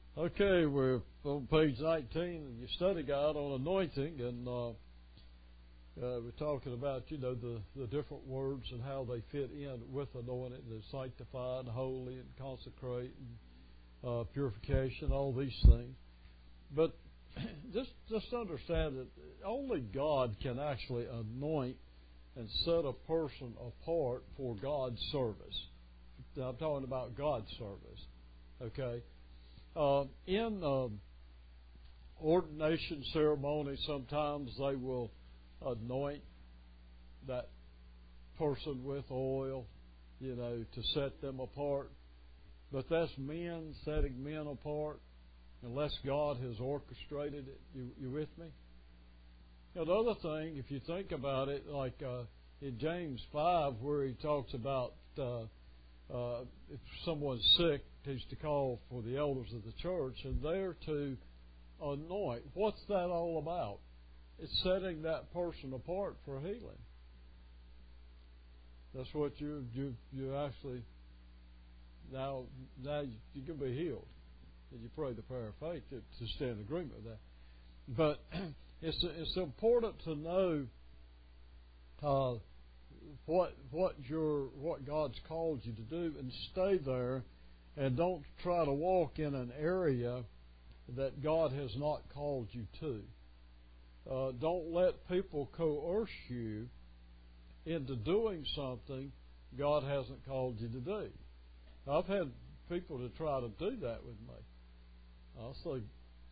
Okay, we're on page 19 of your study guide on anointing, and we're talking about, the different words and how they fit in with anointing, the sanctify and holy and consecrate and purification, all these things. But just understand that only God can actually anoint and set a person apart for God's service. Now, I'm talking about God's service, okay? In ordination ceremony, sometimes they will anoint that person with oil, to set them apart. But that's men setting men apart, unless God has orchestrated it. You with me? Now, the other thing, if you think about it, like in James 5, where he talks about if someone's sick, he's to call for the elders of the church, and they're to anoint. What's that all about? It's setting that person apart for healing. That's what you actually, now you can be healed. And you pray the prayer of faith to stand in agreement with that. But it's important to know what God's called you to do, and stay there, and don't try to walk in an area that God has not called you to. Don't let people coerce you into doing something God hasn't called you to do. I've had people to try to do that with me. I'll say,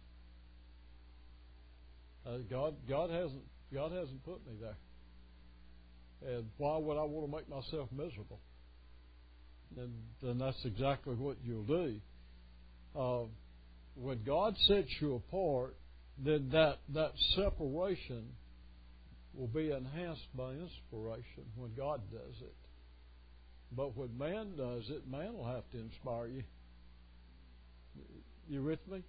God hasn't put me there. And why would I want to make myself miserable? And then that's exactly what you'll do. When God sets you apart, then that separation will be enhanced by inspiration when God does it. But when man does it, man will have to inspire you. You with me?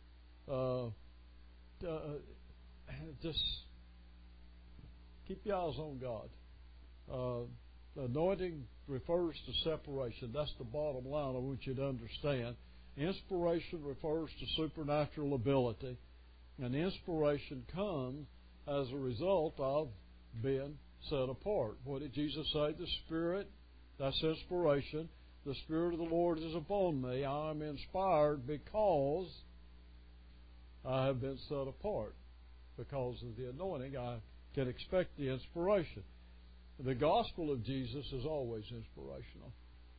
Just keep your eyes on God. Anointing refers to separation. That's the bottom line I want you to understand. Inspiration refers to supernatural ability. And inspiration comes as a result of being set apart. What did Jesus say? The Spirit, that's inspiration. The Spirit of the Lord is upon me. I am inspired because I have been set apart. Because of the anointing, I can expect the inspiration. The gospel of Jesus is always inspirational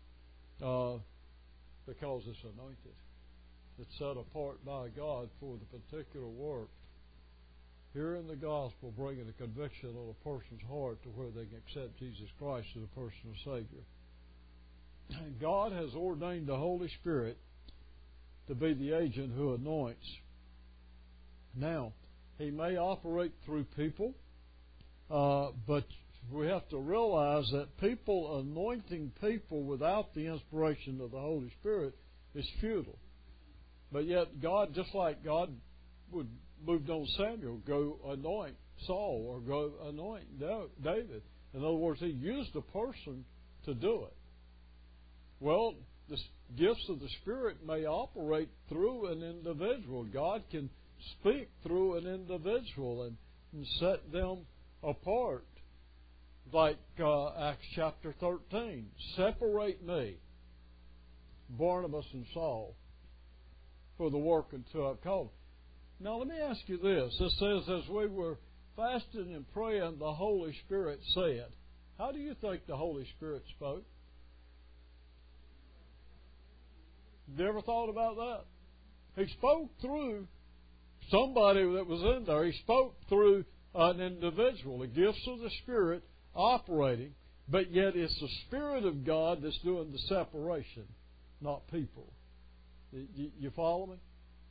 because it's anointed. It's set apart by God for the particular work. Hearing the gospel, bringing a conviction on a person's heart to where they can accept Jesus Christ as a personal Savior. God has ordained the Holy Spirit to be the agent who anoints. Now, He may operate through people, but we have to realize that people anointing people without the inspiration of the Holy Spirit is futile. But yet God, just like God would moved on Samuel, go anoint Saul or go anoint David. In other words, He used a person to do it. Well, the gifts of the Spirit may operate through an individual. God can speak through an individual and set them apart. Like Acts chapter 13. Separate me, Barnabas and Saul, for the work until I've called. Now let me ask you this. It says, as we were fasting and praying, the Holy Spirit said. How do you think the Holy Spirit spoke? Have you ever thought about that? He spoke through somebody that was in there. He spoke through an individual. The gifts of the Spirit operating, but yet it's the Spirit of God that's doing the separation, not people. You follow me?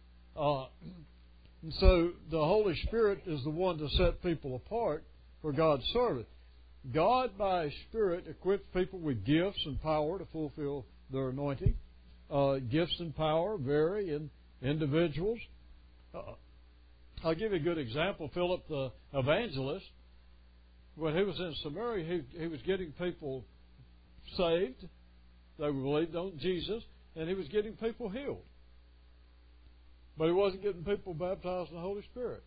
And so the Holy Spirit is the one to set people apart for God's service. God, by His Spirit, equips people with gifts and power to fulfill their anointing. Gifts and power vary in individuals. I'll give you a good example. Philip the evangelist, when he was in Samaria, he was getting people saved. They believed on Jesus, and he was getting people healed. But he wasn't getting people baptized in the Holy Spirit.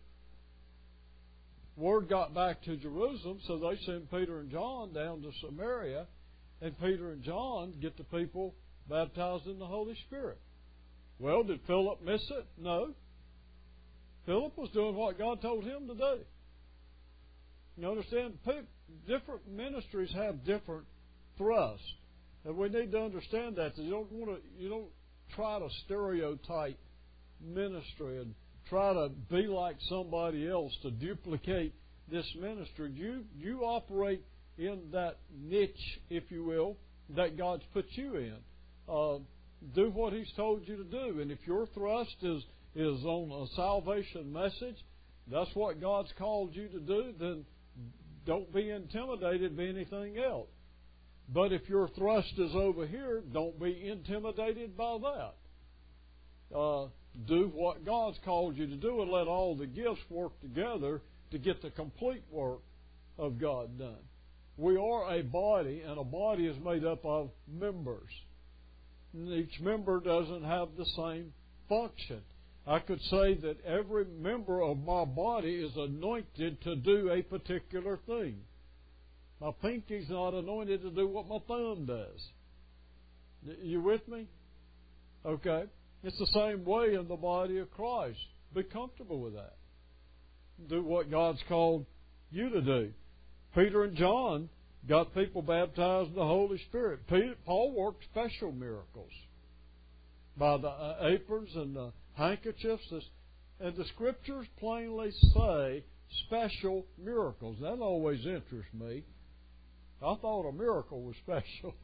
Word got back to Jerusalem, so they sent Peter and John down to Samaria, and Peter and John get the people baptized in the Holy Spirit. Well, did Philip miss it? No. Philip was doing what God told him to do. You understand? Different ministries have different thrusts, and we need to understand that. You don't try to stereotype ministry and try to be like somebody else to duplicate this ministry. You operate in that niche, if you will, that God's put you in. Do what He's told you to do, and if your thrust is on a salvation message, that's what God's called you to do, then don't be intimidated by anything else. But if your thrust is over here, don't be intimidated by that. Do what God's called you to do and let all the gifts work together to get the complete work of God done. We are a body, and a body is made up of members. Each member doesn't have the same function. I could say that every member of my body is anointed to do a particular thing. My pinky's not anointed to do what my thumb does. You with me? Okay. It's the same way in the body of Christ. Be comfortable with that. Do what God's called you to do. Peter and John got people baptized in the Holy Spirit. Paul worked special miracles by the aprons and the handkerchiefs. And the Scriptures plainly say special miracles. That always interests me. I thought a miracle was special.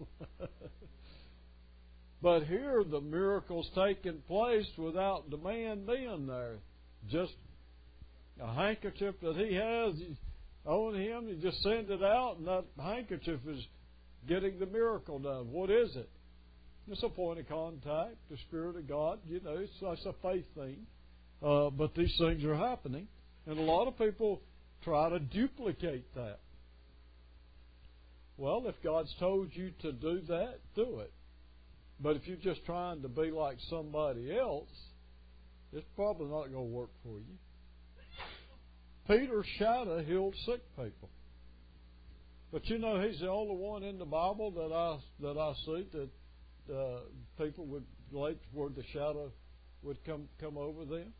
But here the miracle's taking place without the man being there. Just a handkerchief that he has on him, you just send it out, and that handkerchief is getting the miracle done. What is it? It's a point of contact, the Spirit of God. You know, it's a faith thing. But these things are happening, and a lot of people try to duplicate that. Well, if God's told you to do that, do it. But if you're just trying to be like somebody else, it's probably not going to work for you. Peter's shadow healed sick people. But you know, he's the only one in the Bible that I see that people would like where the shadow would come over them.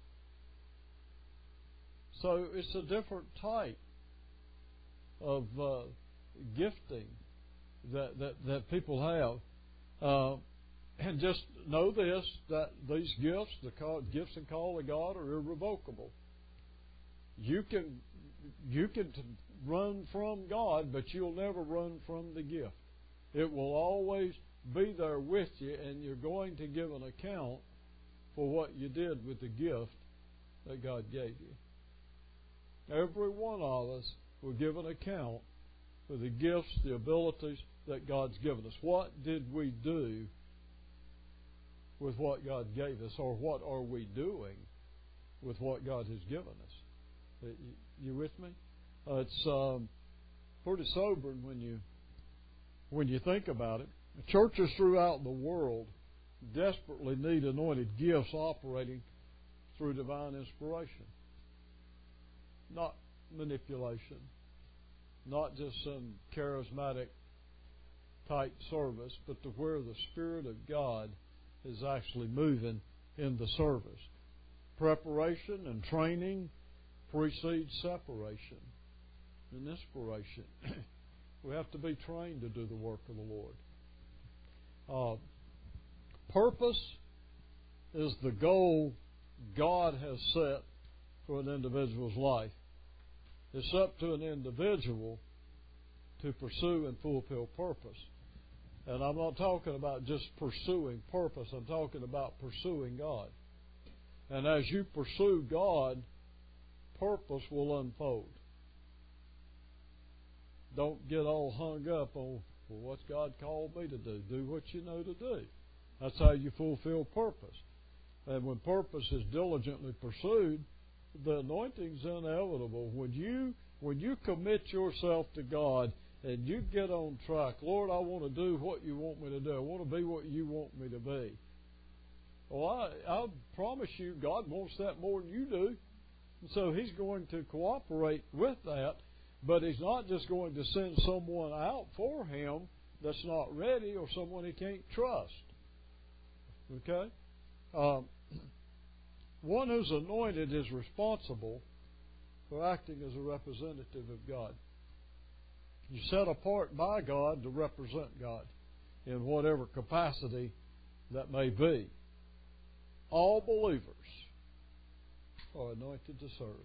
So it's a different type of gifting that people have. And just know this, that these gifts, gifts and call of God, are irrevocable. You can run from God, but you'll never run from the gift. It will always be there with you, and you're going to give an account for what you did with the gift that God gave you. Every one of us will give an account for the gifts, the abilities that God's given us. What did we do with what God gave us, or what are we doing with what God has given us? You with me? It's pretty sobering when you think about it. Churches throughout the world desperately need anointed gifts operating through divine inspiration, not manipulation, not just some charismatic type service, but to where the Spirit of God is actually moving in the service. Preparation and training precedes separation and inspiration. We have to be trained to do the work of the Lord. Purpose is the goal God has set for an individual's life. It's up to an individual to pursue and fulfill purpose. And I'm not talking about just pursuing purpose. I'm talking about pursuing God. And as you pursue God, purpose will unfold. Don't get all hung up on, well, what's God called me to do? Do what you know to do. That's how you fulfill purpose. And when purpose is diligently pursued, the anointing's inevitable. When you commit yourself to God and you get on track, Lord, I want to do what you want me to do. I want to be what you want me to be. Well, I promise you, God wants that more than you do. And so He's going to cooperate with that, but He's not just going to send someone out for Him that's not ready or someone He can't trust. Okay? One who's anointed is responsible for acting as a representative of God. You're set apart by God to represent God in whatever capacity that may be. All believers are anointed to serve.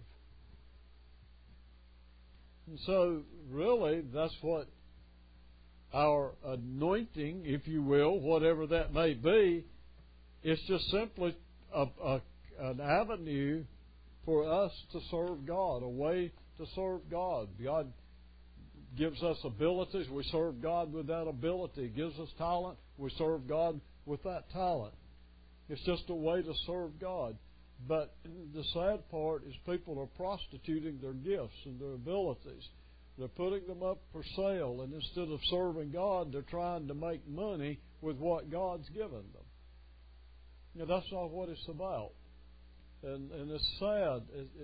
And so, really, that's what our anointing, if you will, whatever that may be, is just simply an avenue for us to serve God, a way to serve God. God gives us abilities. We serve God with that ability. He gives us talent. We serve God with that talent. It's just a way to serve God. But the sad part is people are prostituting their gifts and their abilities. They're putting them up for sale, and instead of serving God, they're trying to make money with what God's given them. You know, that's not what it's about. And it's sad.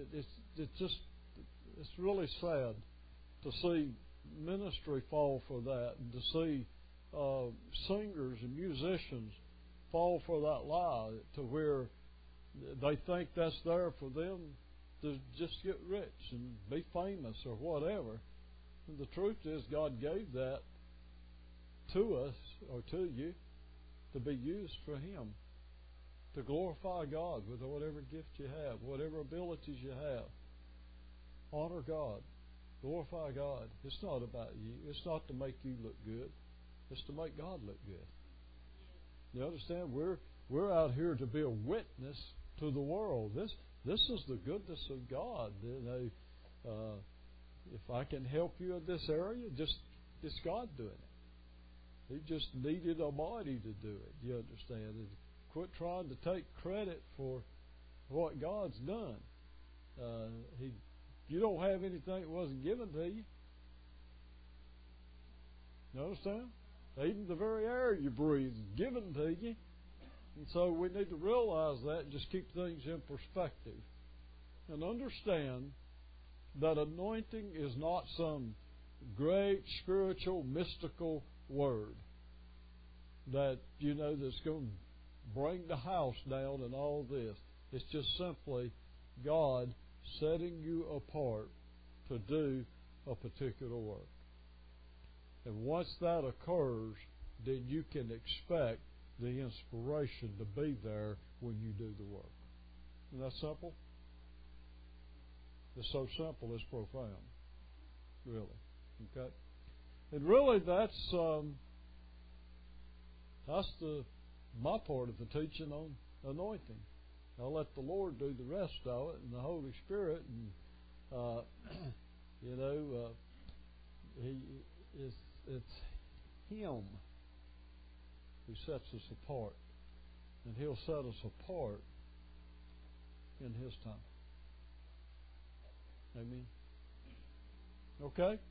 It's really sad to see ministry fall for that, and to see singers and musicians fall for that lie, to where they think that's there for them to just get rich and be famous or whatever. And the truth is, God gave that to us, or to you, to be used for Him, to glorify God with whatever gift you have, whatever abilities you have. Honor God. Glorify God. It's not about you. It's not to make you look good. It's to make God look good. You understand? We're out here to be a witness to the world. This is the goodness of God. You know, if I can help you in this area, it's God doing it. He just needed a body to do it. You understand? And quit trying to take credit for what God's done. You don't have anything that wasn't given to you. You understand? Even the very air you breathe is given to you. And so we need to realize that and just keep things in perspective. And understand that anointing is not some great spiritual, mystical word that, you know, that's going to bring the house down and all this. It's just simply God setting you apart to do a particular work. And once that occurs, then you can expect the inspiration to be there when you do the work. Isn't that simple? It's so simple, it's profound. Really. Okay? And really that's my part of the teaching on anointing. I'll let the Lord do the rest of it, and the Holy Spirit, and you know, it's Him who sets us apart, and He'll set us apart in His time. Amen. Okay.